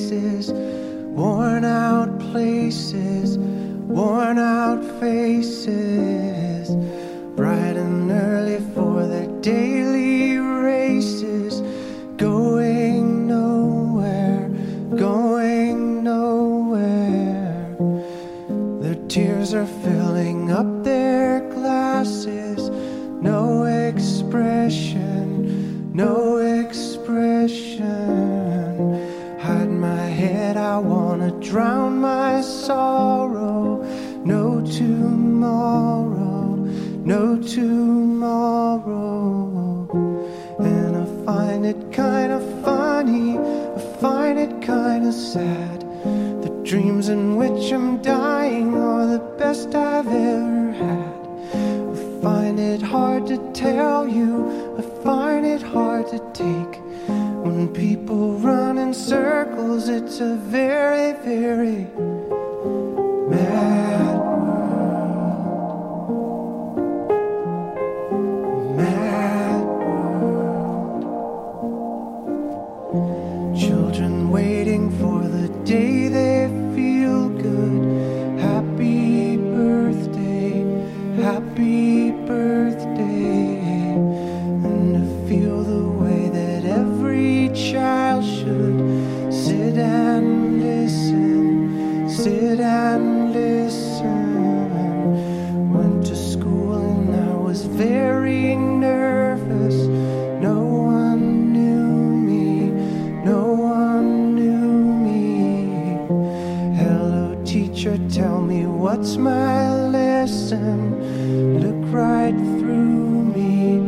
faces, worn out places, worn out faces, bright and early for their daily races, going nowhere, going nowhere. Their tears are filling up their glasses, no expression, no expression. Hide my head, I wanna drown my sorrow. No tomorrow, no tomorrow. And I find it kind of funny, I find it kind of sad. The dreams in which I'm dying are the best I've ever had. I find it hard to tell you, I find it hard to take. When people run in circles, it's a very, very mad world. Mad world. Children waiting for the day they feel good. Happy birthday, happy birthday. And to feel the way that every child should sit and listen, sit and listen. Went to school and I was very nervous. No one knew me, no one knew me. Hello teacher, tell me what's my lesson.